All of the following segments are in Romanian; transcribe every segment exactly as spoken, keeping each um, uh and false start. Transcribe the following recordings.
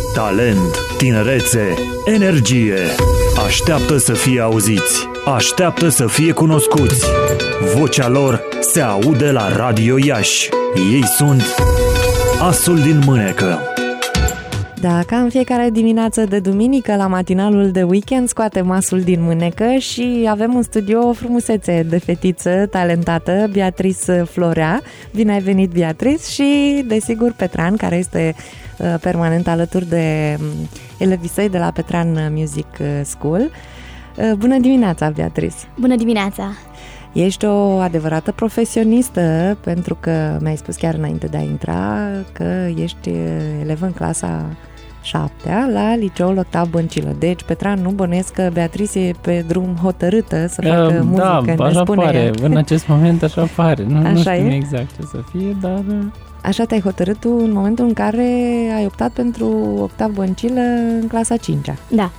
Talent, tinerețe, energie. Așteaptă să fie auziți. Așteaptă să fie cunoscuți. Vocea lor se aude la Radio Iași. Ei sunt Asul din Mânecă. Da, ca în fiecare dimineață de duminică, la matinalul de weekend, scoatem Asul din Mânecă și avem în studio o frumusețe de fetiță talentată, Beatrice Florea. Bine ai venit, Beatrice, și, desigur, Petran, care este uh, permanent alături de um, elevii săi de la Petran Music School. Uh, bună dimineața, Beatrice! Bună dimineața! Ești o adevărată profesionistă, pentru că mi-ai spus chiar înainte de a intra că ești elevă în clasa șaptea la liceul Octav Băncilă. Deci, Petran, nu bănuiesc că Beatrice e pe drum hotărâtă să facă uh, muzică. Da, așa pare. Ea. În acest moment așa pare. Nu, așa nu știu e? exact ce să fie, dar... Așa te-ai hotărât tu în momentul în care ai optat pentru Octav Băncilă în clasa cincea. Da.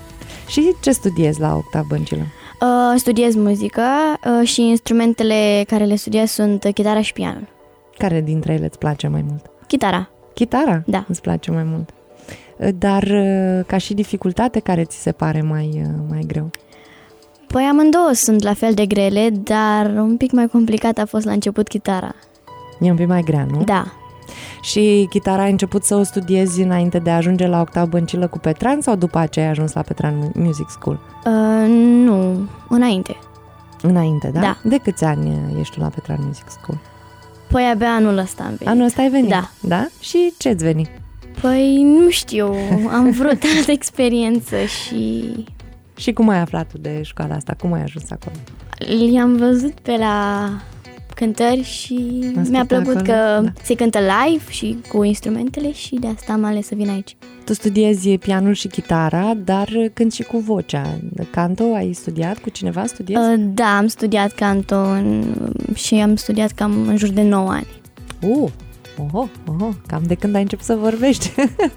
Și ce studiezi la Octav Băncilă? Uh, studiez muzică uh, și instrumentele care le studiez sunt chitara și pianul. Care dintre ele îți place mai mult? Chitara. Chitara? Da. Îți place mai mult. Dar ca și dificultate, care ți se pare mai, mai greu? Păi amândouă sunt la fel de grele, dar un pic mai complicat a fost la început chitara. E un pic mai grea, nu? Da. Și chitara ai început să o studiezi înainte de a ajunge la Octav Băncilă cu Petran sau după aceea ai ajuns la Petran Music School? Uh, nu, înainte. Înainte, da? Da. De câți ani ești tu la Petran Music School? Păi abia anul ăsta am venit. Anul ăsta ai venit? Da. Da? Și ce-ți veni? Păi nu știu, am vrut altă experiență și... Și cum ai aflat tu de școala asta? Cum ai ajuns acolo? I-am văzut pe la cântări și Ați mi-a plăcut acolo? că Da. se cântă live și cu instrumentele și de asta am ales să vin aici. Tu studiezi pianul și chitara, dar cânti și cu vocea. Canto ai studiat? Cu cineva studiezi? Uh, da, am studiat canto în, și am studiat cam în jur de nouă ani. Uh, oho, oho, cam de când ai început să vorbești.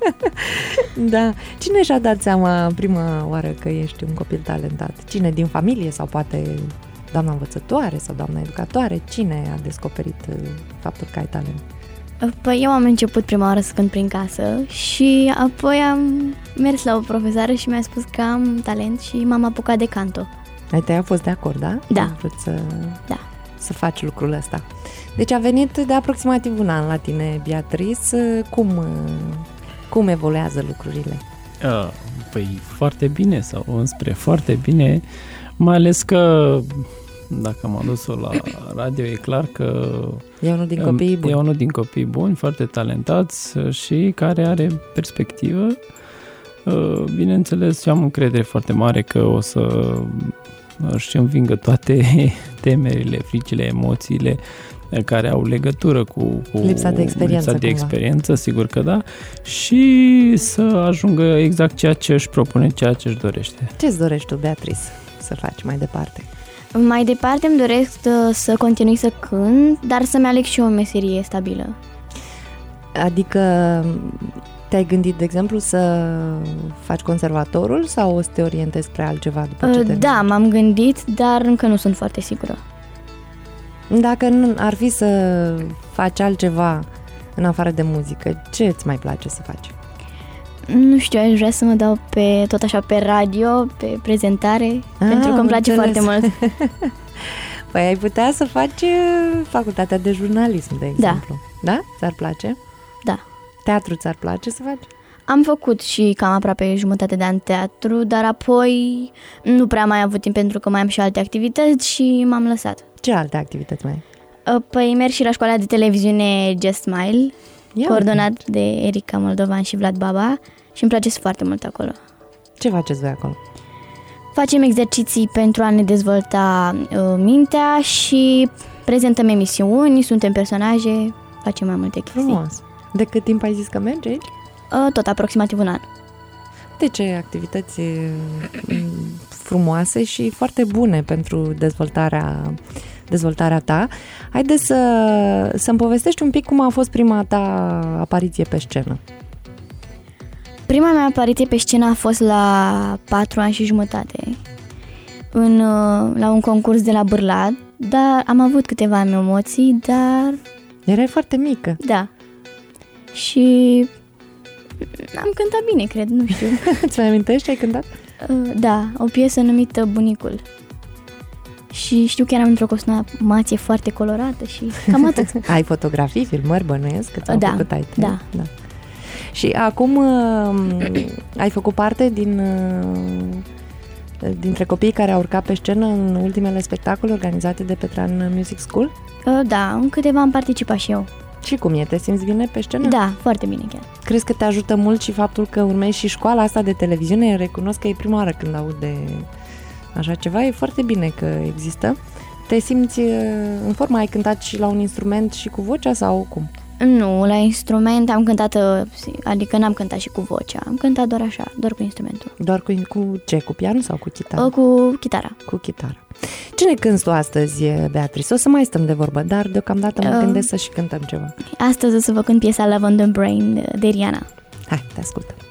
Da. Cine și-a dat seama prima oară că ești un copil talentat? Cine din familie sau poate doamna învățătoare sau doamna educatoare? Cine a descoperit faptul că ai talent? Păi eu am început prima oară să cânt prin casă și apoi am mers la o profesoară și mi-a spus că am talent și m-am apucat de canto. Ai tăi a fost de acord, da? Da. Ai vrut să, da. să faci lucrul ăsta. Deci a venit de aproximativ un an la tine, Beatrice. Cum, cum evoluează lucrurile? Uh, păi foarte bine sau înspre foarte bine, mai ales că dacă am adus-o la radio, e clar că e unul din copiii buni. E unul din copiii buni, foarte talentați și care are perspectivă. Bineînțeles, eu am încredere foarte mare că o să își învingă toate temerile, fricile, emoțiile care au legătură cu, cu lipsa de experiență. Lipsa de experiență, sigur că da, și să ajungă exact ceea ce își propune, ceea ce își dorește. Ce-ți dorești tu, Beatrice, să faci mai departe? Mai departe îmi doresc să continui să cânt, dar să-mi aleg și o meserie stabilă. Adică te-ai gândit, de exemplu, să faci conservatorul sau o să te orientezi spre altceva după ce te... Da, m-am gândit, dar încă nu sunt foarte sigură. Dacă ar fi să faci altceva în afară de muzică, ce îți mai place să faci? Nu știu, aș vrea să mă dau pe, tot așa pe radio, pe prezentare, ah, pentru că îmi place înțeles. foarte mult. Păi ai putea să faci facultatea de jurnalism, de exemplu. Da? Da? Ți-ar place? Da. Teatru ți-ar place să faci? Am făcut și cam aproape jumătate de an teatru, dar apoi nu prea mai am avut timp pentru că mai am și alte activități și m-am lăsat. Ce alte activități mai ai? Păi merg și la școala de televiziune Just Smile, Ia coordonat uite. de Erica Moldovan și Vlad Baba și îmi place foarte mult acolo. Ce faceți voi acolo? Facem exerciții pentru a ne dezvolta uh, mintea și prezentăm emisiuni, suntem personaje, facem mai multe chestii. Frumos! De cât timp ai zis că mergi aici? Uh, tot aproximativ un an. De ce activități frumoase și foarte bune pentru dezvoltarea, dezvoltarea ta. Haideți să, să-mi povestești un pic cum a fost prima ta apariție pe scenă. Prima mea apariție pe scenă a fost la patru ani și jumătate, în, la un concurs de la Bârlad, dar am avut câteva emoții, dar... Erai foarte mică. Da. Și Am cântat bine, cred, nu știu. Îți mai amintești ce ai cântat? Uh, da, o piesă numită Bunicul. Și știu că eram într-o costumație foarte colorată și cam atât. Ai fotografii, filmări, bănuiesc că ți-au da, făcut ai da. da. Și acum uh, ai făcut parte din, uh, dintre copiii care au urcat pe scenă în ultimele spectacole organizate de Petran Music School? Uh, da, în câteva am participat și eu. Și cum e? Te simți bine pe scenă? Da, foarte bine chiar. Crezi că te ajută mult și faptul că urmezi și școala asta de televiziune? Recunosc că e prima oară când aud de așa ceva. E foarte bine că există. Te simți în formă? Ai cântat și la un instrument și cu vocea sau cum? Nu, la instrument am cântat, adică n-am cântat și cu vocea. Am cântat doar așa, doar cu instrumentul. Doar cu, cu ce? Cu pianul sau cu chitară? Cu chitara. Cu chitara. Ce ne cânti tu astăzi, Beatrice? O să mai stăm de vorbă, dar deocamdată mă uh, gândesc să și cântăm ceva. Astăzi o să vă cânt piesa Love on the Brain de Rihanna. Hai, te ascultăm.